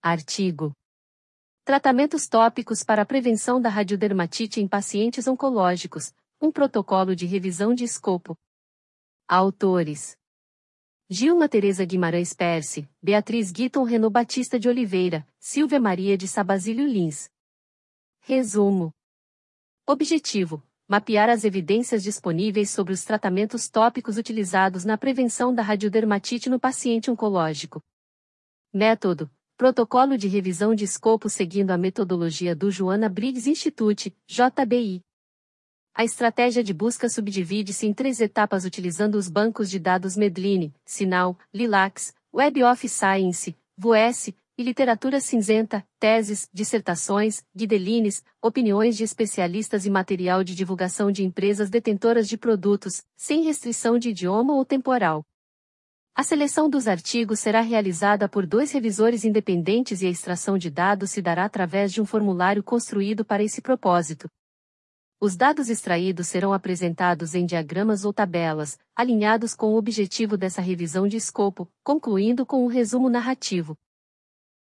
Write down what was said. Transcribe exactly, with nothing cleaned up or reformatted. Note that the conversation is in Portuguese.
Artigo. Tratamentos tópicos para a prevenção da radiodermatite em pacientes oncológicos, um protocolo de revisão de escopo. Autores: Gilma Tereza Guimarães Perse, Beatriz Guiton Renaud Batista de Oliveira, Silvia Maria de Sabazilho Lins. Resumo. Objetivo: mapear as evidências disponíveis sobre os tratamentos tópicos utilizados na prevenção da radiodermatite no paciente oncológico. Método: protocolo de revisão de escopo seguindo a metodologia do Joanna Briggs Institute, J B I. A estratégia de busca subdivide-se em três etapas utilizando os bancos de dados Medline, Sinal, Lilacs, Web of Science, V U S, e literatura cinzenta, teses, dissertações, guidelines, opiniões de especialistas e material de divulgação de empresas detentoras de produtos, sem restrição de idioma ou temporal. A seleção dos artigos será realizada por dois revisores independentes e a extração de dados se dará através de um formulário construído para esse propósito. Os dados extraídos serão apresentados em diagramas ou tabelas, alinhados com o objetivo dessa revisão de escopo, concluindo com um resumo narrativo.